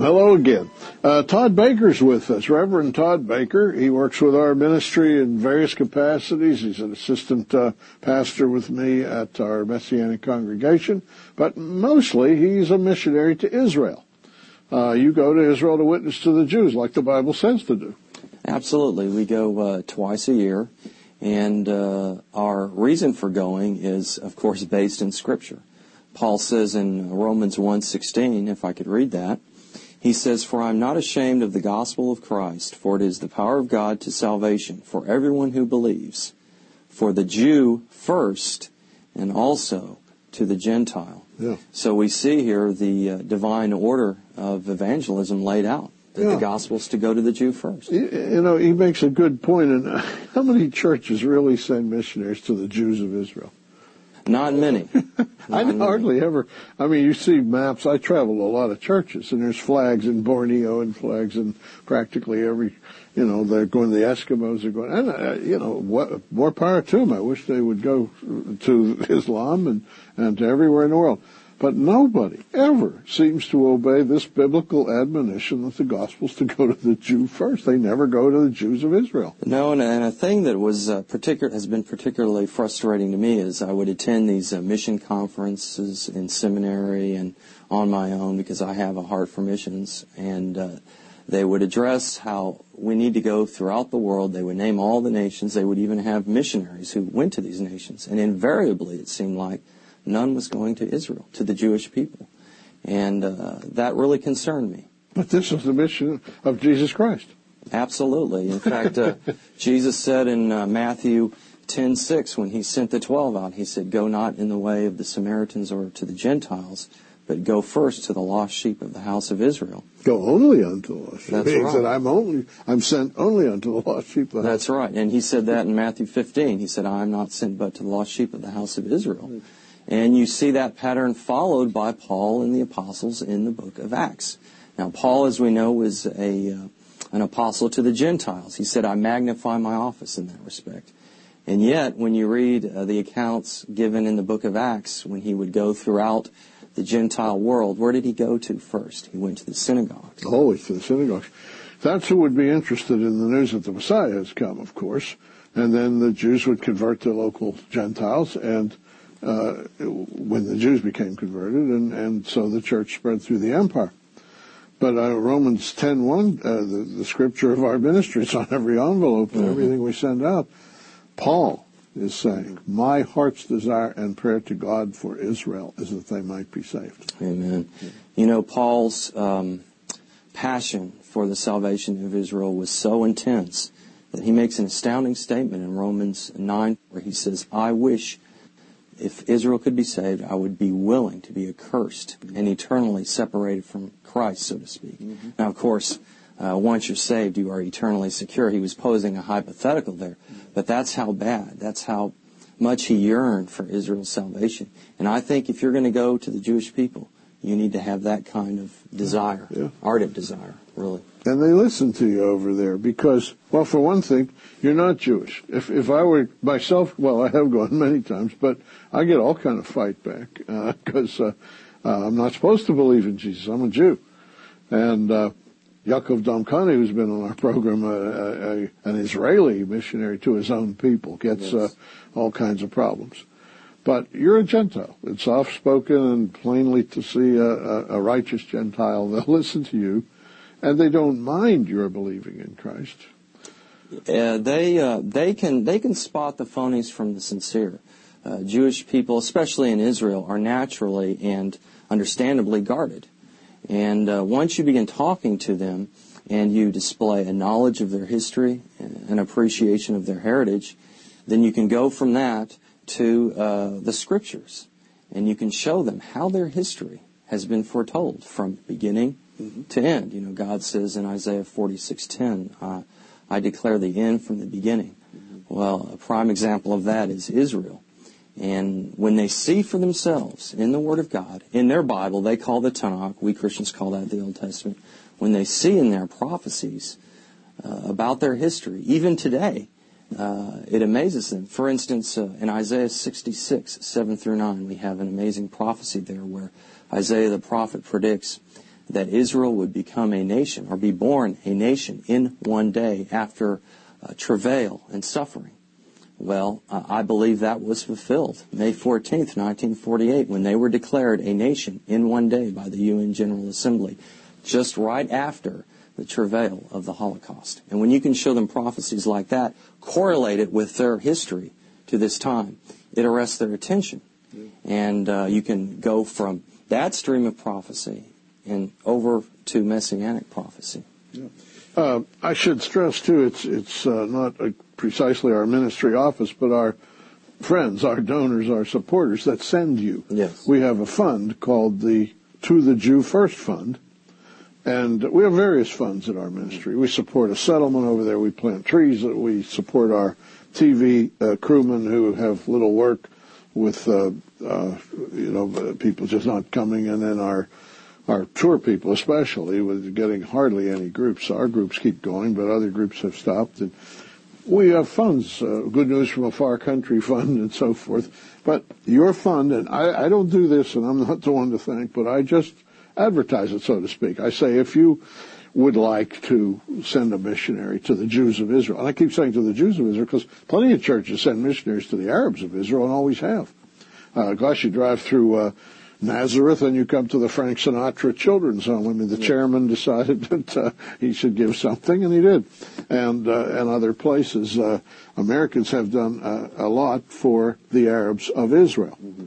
Hello again. Todd Baker's with us, Reverend Todd Baker. He works with our ministry in various capacities. He's an assistant pastor with me at our Messianic congregation, but mostly he's a missionary to Israel. You go to Israel to witness to the Jews like the Bible says to do. Absolutely. We go twice a year, and our reason for going is, of course, based in Scripture. Paul says in Romans 1:16, if I could read that, he says, "For I am not ashamed of the gospel of Christ, for it is the power of God to salvation for everyone who believes, for the Jew first, and also to the Gentile." Yeah. So we see here the divine order of evangelism laid out, that the gospel is to go to the Jew first. You know, he makes a good point. And how many churches really send missionaries to the Jews of Israel? Not many. I hardly ever. I mean, you see maps. I travel to a lot of churches, and there's flags in Borneo and flags in practically every. You know, they're going. The Eskimos are going. And you know, more power to them. I wish they would go to Islam and to everywhere in the world. But nobody ever seems to obey this biblical admonition that the gospel's to go to the Jew first. They never go to the Jews of Israel. No, and a thing that was has been particularly frustrating to me is I would attend these mission conferences in seminary and on my own because I have a heart for missions, and they would address how we need to go throughout the world. They would name all the nations. They would even have missionaries who went to these nations, and invariably it seemed like none was going to Israel, to the Jewish people. And that really concerned me. But this is the mission of Jesus Christ. Absolutely. In fact, Jesus said in Matthew 10:6, when he sent the 12 out, he said, "Go not in the way of the Samaritans or to the Gentiles, but go first to the lost sheep of the house of Israel." Go only unto the lost sheep. That's He right. said, I'm sent only unto the lost sheep of the house. That's right. And he said that in Matthew 15. He said, "I am not sent but to the lost sheep of the house of Israel." And you see that pattern followed by Paul and the apostles in the book of Acts. Now, Paul, as we know, was an apostle to the Gentiles. He said, "I magnify my office" in that respect. And yet, when you read the accounts given in the book of Acts, when he would go throughout the Gentile world, where did he go to first? He went to the synagogues. Always to the synagogues. That's who would be interested in the news that the Messiah has come, of course. And then the Jews would convert to local Gentiles, and when the Jews became converted, and so the church spread through the empire. But Romans 10:1, the scripture of our ministry, it's on every envelope and everything we send out. Paul is saying, "My heart's desire and prayer to God for Israel is that they might be saved." Amen. You know, Paul's passion for the salvation of Israel was so intense that he makes an astounding statement in Romans 9, where he says, "I wish if Israel could be saved, I would be willing to be accursed and eternally separated from Christ," so to speak. Mm-hmm. Now, of course, once you're saved, you are eternally secure. He was posing a hypothetical there. But that's how bad, that's how much he yearned for Israel's salvation. And I think if you're going to go to the Jewish people, you need to have that kind of desire, ardent desire, really. And they listen to you over there because, well, for one thing, you're not Jewish. If I were myself, well, I have gone many times, but I get all kind of fight back because I'm not supposed to believe in Jesus. I'm a Jew. And Yaakov Damkani, who's been on our program, an Israeli missionary to his own people, gets all kinds of problems. But you're a Gentile. It's soft-spoken and plainly to see a righteous Gentile. They'll listen to you. And they don't mind your believing in Christ. They can spot the phonies from the sincere. Jewish people, especially in Israel, are naturally and understandably guarded. And once you begin talking to them and you display a knowledge of their history, an appreciation of their heritage, then you can go from that to the Scriptures. And you can show them how their history has been foretold from beginning to end. You know, God says in Isaiah 46:10, "I declare the end from the beginning." Well, a prime example of that is Israel. And when they see for themselves in the Word of God, in their Bible, they call the Tanakh, we Christians call that the Old Testament, when they see in their prophecies about their history, even today, it amazes them. For instance, in Isaiah 66:7-9, we have an amazing prophecy there where Isaiah the prophet predicts that Israel would become a nation or be born a nation in one day after travail and suffering. Well, I believe that was fulfilled May 14th, 1948, when they were declared a nation in one day by the UN General Assembly, just right after the travail of the Holocaust. And when you can show them prophecies like that, correlate it with their history to this time, it arrests their attention. And you can go from that stream of prophecy and over to messianic prophecy. Yeah. I should stress, too, it's not precisely our ministry office, but our friends, our donors, our supporters that send you. Yes. We have a fund called the To the Jew First Fund, and we have various funds at our ministry. We support a settlement over there. We plant trees. We support our TV crewmen who have little work with, people just not coming, and then our tour people especially, with getting hardly any groups. Our groups keep going, but other groups have stopped. And we have funds, Good News from a Far Country Fund and so forth. But your fund, and I don't do this, and I'm not the one to thank, but I just advertise it, so to speak. I say, if you would like to send a missionary to the Jews of Israel, and I keep saying to the Jews of Israel because plenty of churches send missionaries to the Arabs of Israel and always have. You drive through Nazareth, and you come to the Frank Sinatra Children's Home. I mean, the chairman decided that he should give something, and he did. And other places. Americans have done a lot for the Arabs of Israel. Mm-hmm.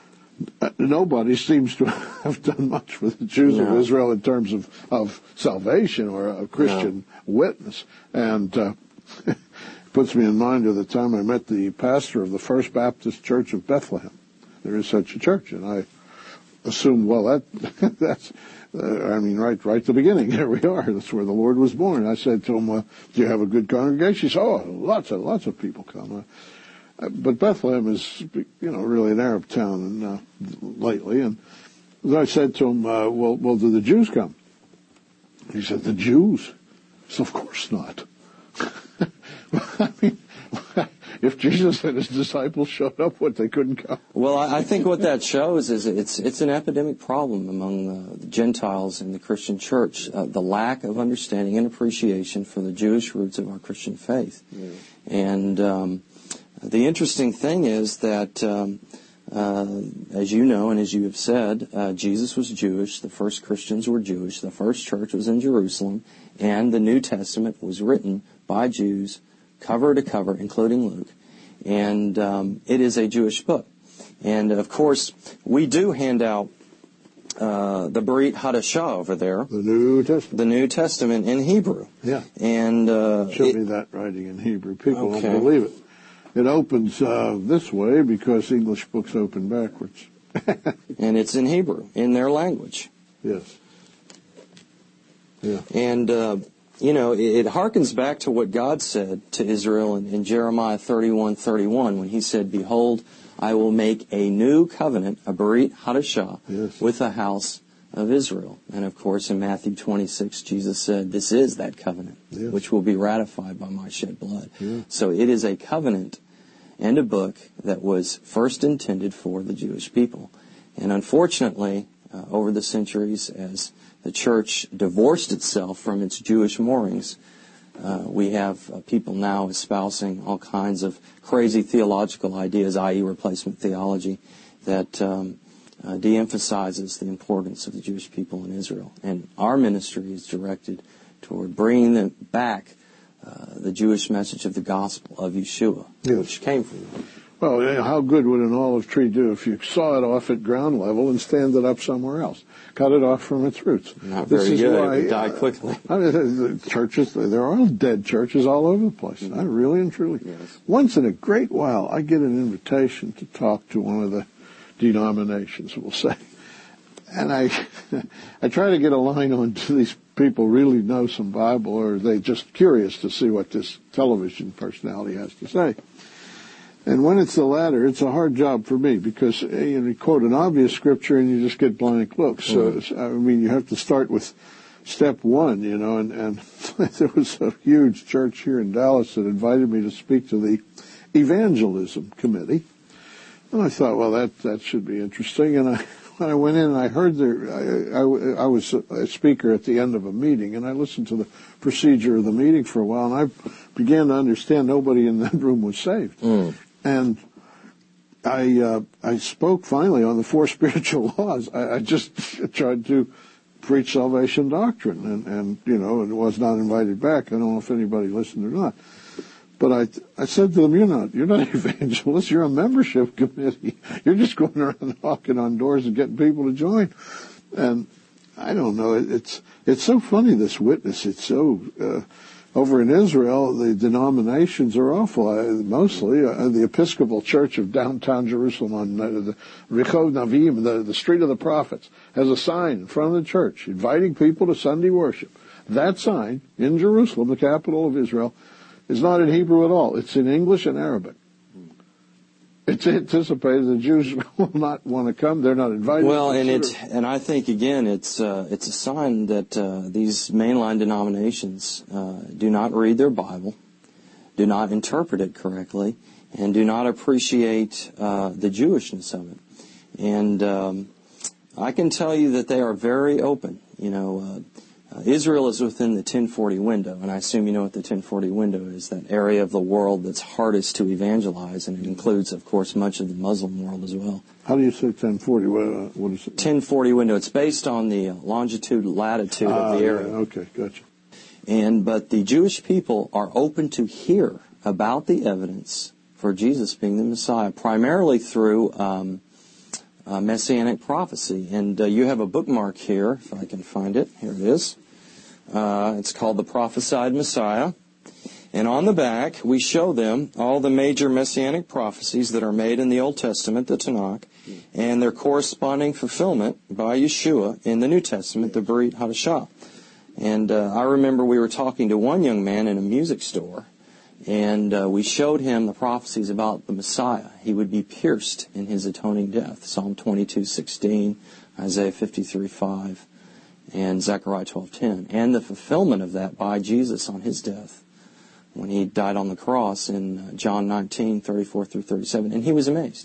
Nobody seems to have done much for the Jews of Israel in terms of salvation or a Christian witness. And puts me in mind of the time I met the pastor of the First Baptist Church of Bethlehem. There is such a church, and I assumed, that's right at the beginning. Here we are. That's where the Lord was born. I said to him, do you have a good congregation? He said, lots of people come. But Bethlehem is, really an Arab town lately. And I said to him, well, do the Jews come? He said, the Jews? I said, of course not. If Jesus and his disciples showed up, they couldn't come? Well, I think what that shows is it's an epidemic problem among the Gentiles in the Christian church, the lack of understanding and appreciation for the Jewish roots of our Christian faith. Yeah. And the interesting thing is that, as you know and as you have said, Jesus was Jewish, the first Christians were Jewish, the first church was in Jerusalem, and the New Testament was written by Jews, cover to cover, including Luke. And it is a Jewish book. And, of course, we do hand out the Brit Hadashah over there. The New Testament. The New Testament in Hebrew. Yeah. And show me that writing in Hebrew. People won't believe it. It opens this way because English books open backwards. And it's in Hebrew, in their language. Yes. Yeah. And, it harkens back to what God said to Israel in Jeremiah 31:31 when he said, behold, I will make a new covenant, a Brit Hadashah, with the house of Israel. And, of course, in Matthew 26, Jesus said, this is that covenant, which will be ratified by my shed blood. Yeah. So it is a covenant and a book that was first intended for the Jewish people. And unfortunately, over the centuries, as the church divorced itself from its Jewish moorings, we have people now espousing all kinds of crazy theological ideas, i.e. replacement theology, that de-emphasizes the importance of the Jewish people in Israel. And our ministry is directed toward bringing them back the Jewish message of the gospel of Yeshua, which came from them. Well, how good would an olive tree do if you saw it off at ground level and stand it up somewhere else? Cut it off from its roots. Not very good. It would die quickly. The churches, there are dead churches all over the place. Mm-hmm. Really and truly. Yes. Once in a great while, I get an invitation to talk to one of the denominations, we'll say. And I try to get a line on, do these people really know some Bible, or are they just curious to see what this television personality has to say? And when it's the latter, it's a hard job for me because you quote an obvious scripture and you just get blank looks. So, you have to start with step one, and there was a huge church here in Dallas that invited me to speak to the evangelism committee. And I thought, well, that should be interesting. And I when I went in and I heard I was a speaker at the end of a meeting, and I listened to the procedure of the meeting for a while, and I began to understand nobody in that room was saved. And I spoke finally on the 4 spiritual laws. I just tried to preach salvation doctrine, and and was not invited back. I don't know if anybody listened or not. But I said to them, you're not evangelists, you're a membership committee. You're just going around knocking on doors and getting people to join. And I don't know, it's so funny, this witness. It's so, over in Israel, the denominations are awful, mostly. The Episcopal Church of downtown Jerusalem on the Rehov Navim, the Street of the Prophets, has a sign in front of the church inviting people to Sunday worship. That sign in Jerusalem, the capital of Israel, is not in Hebrew at all. It's in English and Arabic. It's anticipated the Jews will not want to come. They're not invited. Well, and I think again, it's a sign that these mainline denominations do not read their Bible, do not interpret it correctly, and do not appreciate the Jewishness of it. And I can tell you that they are very open. Israel is within the 1040 window, and I assume you know what the 1040 window is, that area of the world that's hardest to evangelize, and it includes, of course, much of the Muslim world as well. How do you say 1040? What is it? 1040 window. It's based on the longitude, latitude of the area. Yeah, okay, gotcha. But the Jewish people are open to hear about the evidence for Jesus being the Messiah, primarily through messianic prophecy. And you have a bookmark here, if I can find it. Here it is. It's called The Prophesied Messiah. And on the back, we show them all the major messianic prophecies that are made in the Old Testament, the Tanakh, and their corresponding fulfillment by Yeshua in the New Testament, the Brit Hadashah. And I remember we were talking to one young man in a music store, and we showed him the prophecies about the Messiah. He would be pierced in his atoning death. Psalm 22:16, Isaiah 53:5, and Zechariah 12:10. And the fulfillment of that by Jesus on his death when he died on the cross in John 19:34 through 37. And he was amazed.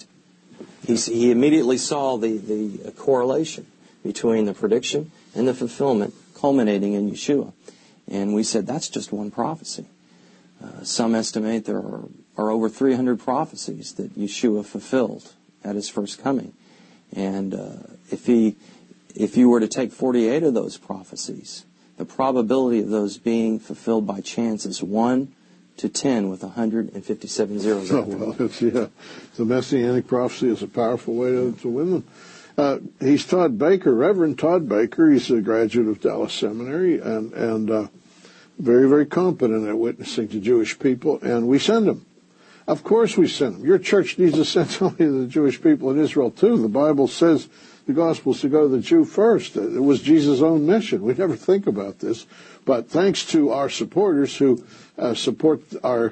He immediately saw the correlation between the prediction and the fulfillment culminating in Yeshua. And we said, that's just one prophecy. Some estimate there are over 300 prophecies that Yeshua fulfilled at his first coming. And if you were to take 48 of those prophecies, the probability of those being fulfilled by chance is 1 to 10 with 157 zeros. The Messianic prophecy is a powerful way to win them. He's Todd Baker, Reverend Todd Baker. He's a graduate of Dallas Seminary and very, very competent at witnessing to Jewish people, and we send him. Of course we send him. Your church needs to send somebody to the Jewish people in Israel, too. The Bible says the gospel is to go to the Jew first. It was Jesus' own mission. We never think about this. But thanks to our supporters who support our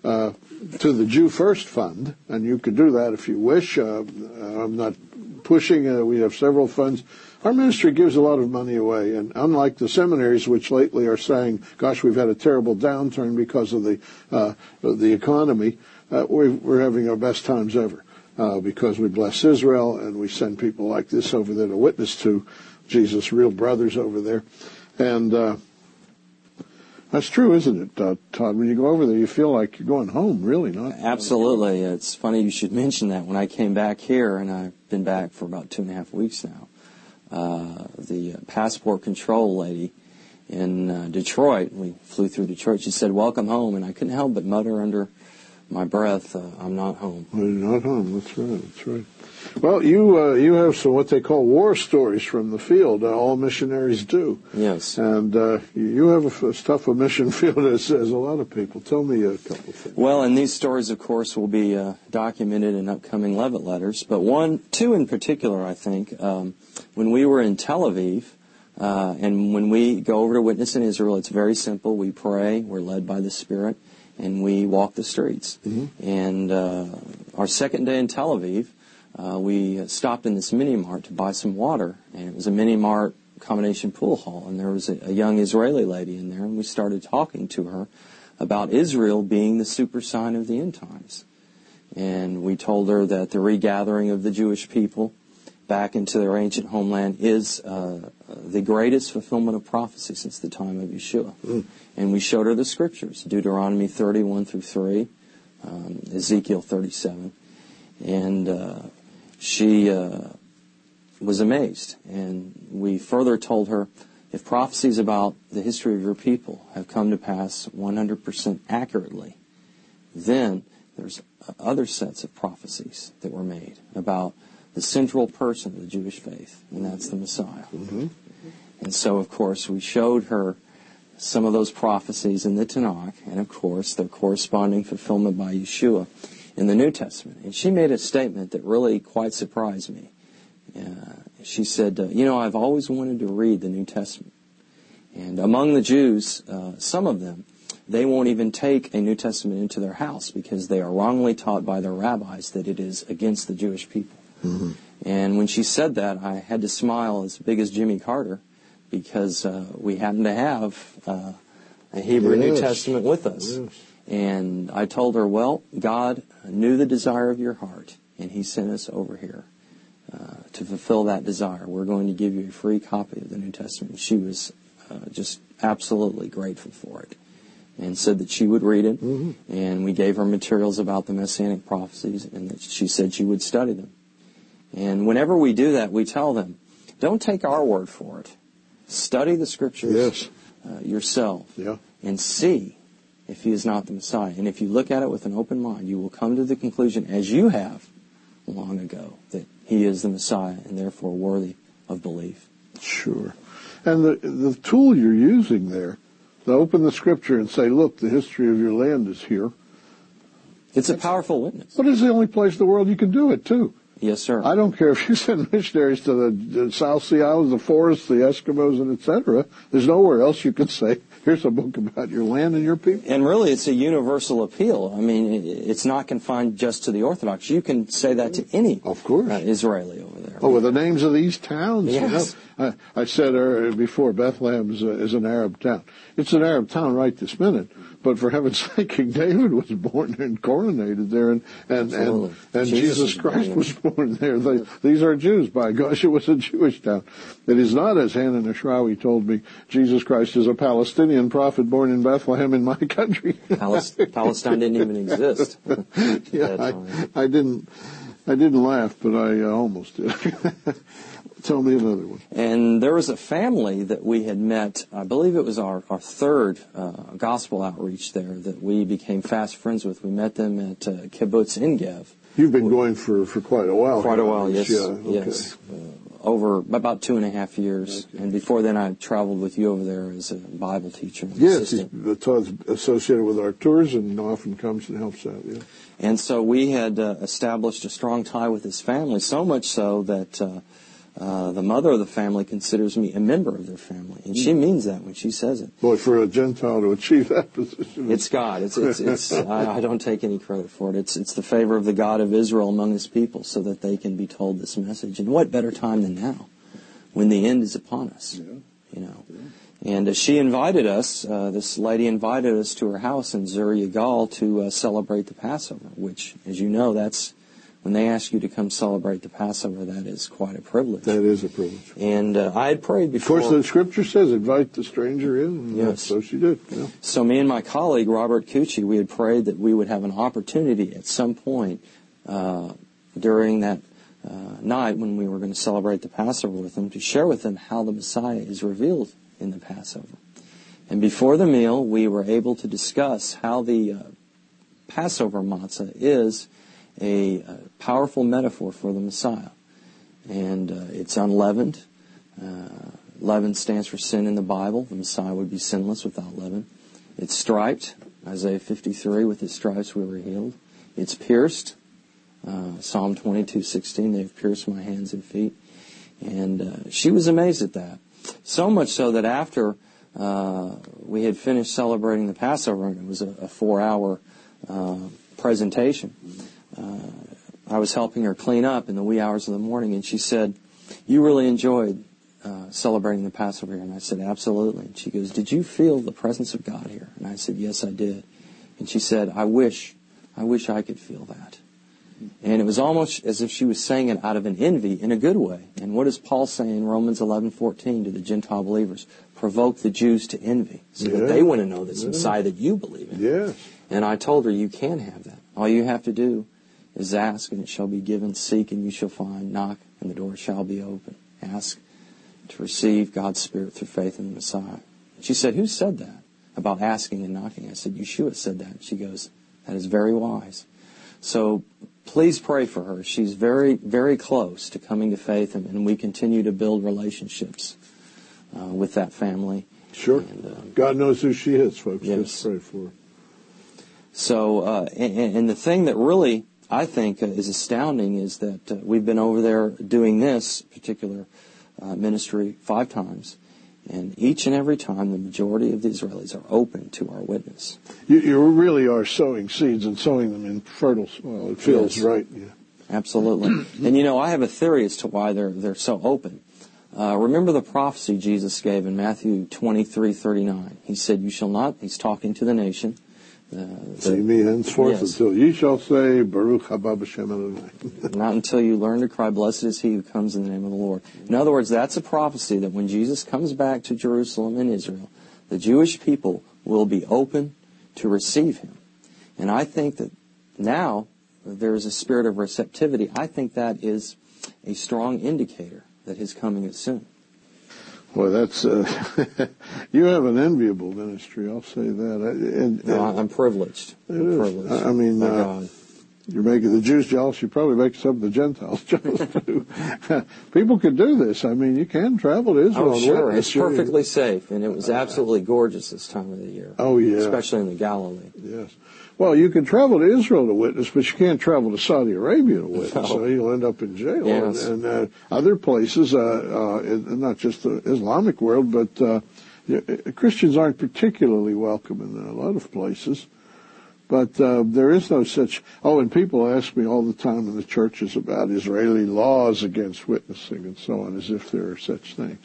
to the Jew First Fund, and you could do that if you wish. I'm not pushing. We have several funds. Our ministry gives a lot of money away, and unlike the seminaries, which lately are saying, gosh, we've had a terrible downturn because of the economy, we're having our best times ever because we bless Israel, and we send people like this over there to witness to Jesus' real brothers over there. And that's true, isn't it, Todd? When you go over there, you feel like you're going home, really, not? Absolutely. It's funny you should mention that. When I came back here, and I've been back for about 2.5 weeks now, the passport control lady in Detroit, we flew through Detroit, she said, welcome home, and I couldn't help but mutter under my breath, I'm not home. Well, you're not home, that's right. Well, you have some what they call war stories from the field. All missionaries do. Yes. And you have as tough a mission field as a lot of people. Tell me a couple of things. Well, and these stories, of course, will be documented in upcoming Levitt letters. But two in particular, I think. When we were in Tel Aviv, and when we go over to witness in Israel, it's very simple. We pray, we're led by the Spirit, and we walk the streets. Mm-hmm. And our second day in Tel Aviv, we stopped in this mini-mart to buy some water, and it was a mini-mart combination pool hall, and there was a young Israeli lady in there, and we started talking to her about Israel being the super sign of the end times. And we told her that the regathering of the Jewish people back into their ancient homeland is the greatest fulfillment of prophecy since the time of Yeshua. And we showed her the scriptures, Deuteronomy 31 through 3, Ezekiel 37. And she was amazed. And we further told her, if prophecies about the history of your people have come to pass 100% accurately, then there's other sets of prophecies that were made about the central person of the Jewish faith, and that's the Messiah. And so, of course, we showed her some of those prophecies in the Tanakh, and of course, their corresponding fulfillment by Yeshua in the New Testament. And she made a statement that really quite surprised me. She said, I've always wanted to read the New Testament. And among the Jews, some of them, they won't even take a New Testament into their house because they are wrongly taught by their rabbis that it is against the Jewish people. And when she said that, I had to smile as big as Jimmy Carter because we happen to have a Hebrew New Testament with us. And I told her, well, God knew the desire of your heart, and He sent us over here to fulfill that desire. We're going to give you a free copy of the New Testament. She was just absolutely grateful for it and said that she would read it. And we gave her materials about the Messianic prophecies, and that she said she would study them. And whenever we do that, we tell them, don't take our word for it. Study the Scriptures yourself and see if He is not the Messiah. And if you look at it with an open mind, you will come to the conclusion, as you have long ago, that He is the Messiah and therefore worthy of belief. Sure. And the tool you're using there, to open the Scripture and say, look, the history of your land is here. It's a powerful witness. But it's the only place in the world you can do it, too. Yes, sir. I don't care if you send missionaries to the South Sea Islands, the forests, the Eskimos, and et cetera. There's nowhere else you can say, here's a book about your land and your people. And really, it's a universal appeal. I mean, it's not confined just to the Orthodox. You can say that to any Israeli over there. Oh, with the names of these towns? Yes. I said before, Bethlehem is an Arab town. It's an Arab town right this minute. But for heaven's sake, King David was born and coronated there, and Jesus Christ was born there. These are Jews, by gosh, it was a Jewish town. It is not, as Hannah Nashrawi told me, Jesus Christ is a Palestinian prophet born in Bethlehem in my country. Palestine didn't even exist. I didn't laugh, but I almost did. Tell me another one. And there was a family that we had met, I believe it was our third gospel outreach there, that we became fast friends with. We met them at Kibbutz Engev. You've been going for quite a while. Quite a while, yes. Yes. Over about 2.5 years. And before then, I traveled with you over there as a Bible teacher. Yes, he's associated with our tours and often comes and helps out, yeah. And so we had established a strong tie with his family, so much so that the mother of the family considers me a member of their family, and she means that when she says it. Boy, for a Gentile to achieve that position, it's God. It's I don't take any credit for it. It's the favor of the God of Israel among His people, so that they can be told this message. And what better time than now, when the end is upon us? You know. And she invited us. This lady invited us to her house in Zur Yagal to celebrate the Passover, which, as you know, that's. When they ask you to come celebrate the Passover, that is quite a privilege. That is a privilege. And I had prayed before. Of course, the Scripture says, invite the stranger in. Yes. So she did. Yeah. So me and my colleague, Robert Cucci, we had prayed that we would have an opportunity at some point during that night when we were going to celebrate the Passover with them to share with them how the Messiah is revealed in the Passover. And before the meal, we were able to discuss how the Passover matzah is a powerful metaphor for the Messiah. And it's unleavened. Leaven stands for sin in the Bible. The Messiah would be sinless without leaven. It's striped. Isaiah 53, with His stripes we were healed. It's pierced. Psalm 22:16, they've pierced my hands and feet. And she was amazed at that. So much so that after we had finished celebrating the Passover, and it was a 4-hour presentation, I was helping her clean up in the wee hours of the morning, and she said, "You really enjoyed celebrating the Passover here?" And I said, "Absolutely." And she goes, "Did you feel the presence of God here?" And I said, "Yes, I did." And she said, I wish I could feel that." And it was almost as if she was saying it out of an envy in a good way. And what does Paul say in Romans 11:14 to the Gentile believers? Provoke the Jews to envy. So that they want to know this Messiah that you believe in. Yes. And I told her, you can have that. All you have to do is ask, and it shall be given. Seek, and you shall find. Knock, and the door shall be open. Ask to receive God's Spirit through faith in the Messiah. And she said, who said that about asking and knocking? I said, Yeshua said that. She goes, that is very wise. So please pray for her. She's very, very close to coming to faith, and we continue to build relationships with that family. Sure. And, God knows who she is, folks. Yes. Just pray for her. So, and the thing that really I think is astounding is that we've been over there doing this particular ministry 5 times, and each and every time the majority of the Israelis are open to our witness. You really are sowing seeds and sowing them in fertile soil. It feels right. Yeah. Absolutely. And I have a theory as to why they're so open. Remember the prophecy Jesus gave in Matthew 23:39. He said, "You shall not." He's talking to the nation. See me henceforth until ye shall say, Baruch haba b'shem Adonai. Not until you learn to cry, blessed is he who comes in the name of the Lord. In other words, that's a prophecy that when Jesus comes back to Jerusalem and Israel, the Jewish people will be open to receive him. And I think that now there is a spirit of receptivity. I think that is a strong indicator that his coming is soon. Boy, that's you have an enviable ministry. I'll say that. I'm privileged. I'm privileged. I mean, by God. You're making the Jews jealous. You probably make some of the Gentiles jealous too. People could do this. I mean, you can travel to Israel. Oh, sure. It's perfectly safe, and it was absolutely gorgeous this time of the year. Oh, yeah. Especially in the Galilee. Yes. Well, you can travel to Israel to witness, but you can't travel to Saudi Arabia to witness. No. So you'll end up in jail. Yes. And other places, not just the Islamic world, but Christians aren't particularly welcome in a lot of places. But there is no such... Oh, and people ask me all the time in the churches about Israeli laws against witnessing and so on, as if there are such things.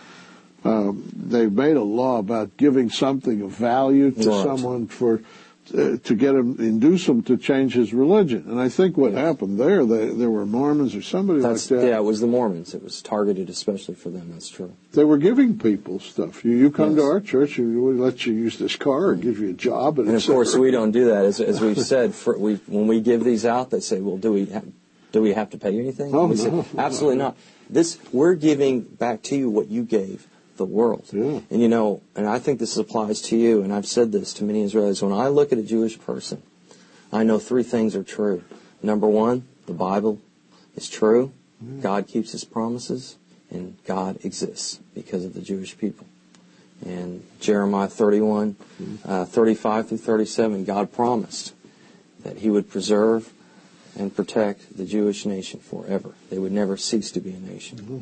They've made a law about giving something of value to someone to get him, induce him to change his religion. And I think what happened there were Mormons or somebody like that. Yeah, it was the Mormons. It was targeted especially for them. That's true. They were giving people stuff. You come to our church, and we let you use this car or give you a job. And of course, we don't do that. As we've said, when we give these out, they say, well, do we have to pay you anything? Oh, we say, absolutely not. We're giving back to you what you gave the world. Yeah. And and I think this applies to you, and I've said this to many Israelis. When I look at a Jewish person, I know 3 things are true. Number 1, the Bible is true. God keeps his promises, and God exists because of the Jewish people. And Jeremiah 31, 35 through 37, God promised that he would preserve and protect the Jewish nation forever. They would never cease to be a nation. Mm-hmm.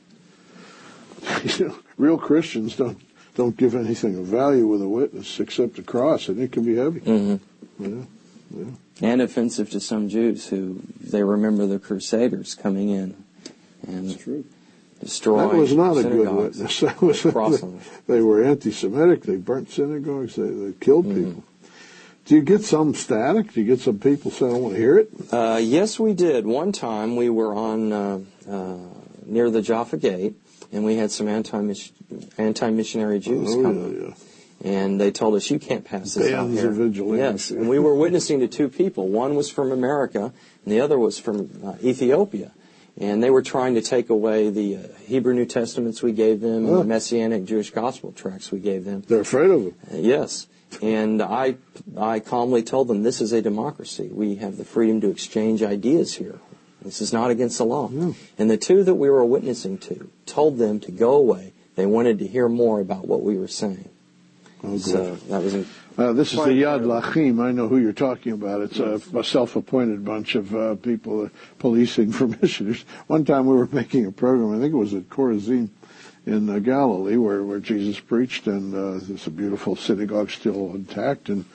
Real Christians don't give anything of value with a witness except the cross, and it can be heavy. Mm-hmm. Yeah. And offensive to some Jews who they remember the Crusaders coming in and destroying. That was not synagogues. A good witness. That was they were anti-Semitic. They burnt synagogues. They killed people. Do you get some static? Do you get some people saying, "I want to hear it"? Yes, we did. One time we were on near the Jaffa Gate. And we had some anti-missionary Jews come. And they told us, you can't pass this out here. Of vigilantes. Yes, and we were witnessing to 2 people. One was from America, and the other was from Ethiopia. And they were trying to take away the Hebrew New Testaments we gave them and the Messianic Jewish Gospel tracts we gave them. They're afraid of them. Yes. And I calmly told them, this is a democracy. We have the freedom to exchange ideas here. This is not against the law. Yeah. And the 2 that we were witnessing to told them to go away. They wanted to hear more about what we were saying. Oh, so that was this is the Yad Lachim. I know who you're talking about. It's a self-appointed bunch of people policing for missionaries. One time we were making a program, I think it was at Chorazin in Galilee, where Jesus preached, and there's a beautiful synagogue still intact, and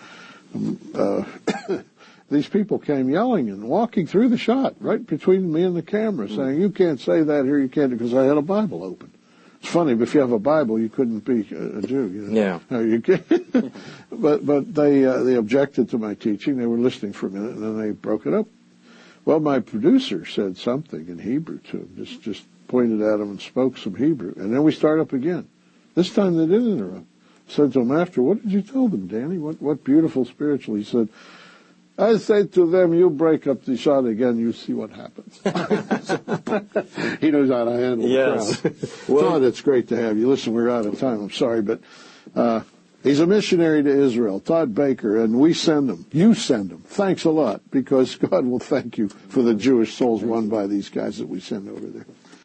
these people came yelling and walking through the shot, right between me and the camera, saying, you can't say that here, you can't, because I had a Bible open. It's funny, but if you have a Bible, you couldn't be a Jew. Yeah. No, you can't. But they objected to my teaching. They were listening for a minute, and then they broke it up. Well, my producer said something in Hebrew to him, just pointed at him and spoke some Hebrew. And then we start up again. This time they didn't interrupt. I said to him after, what did you tell them, Danny? What beautiful spiritual? He said, I said to them, you break up the shot again, you see what happens. He knows how to handle the crowd. Well, Todd, it's great to have you. Listen, we're out of time. I'm sorry, but he's a missionary to Israel, Todd Baker, and we send him. You send him. Thanks a lot, because God will thank you for the Jewish souls won by these guys that we send over there.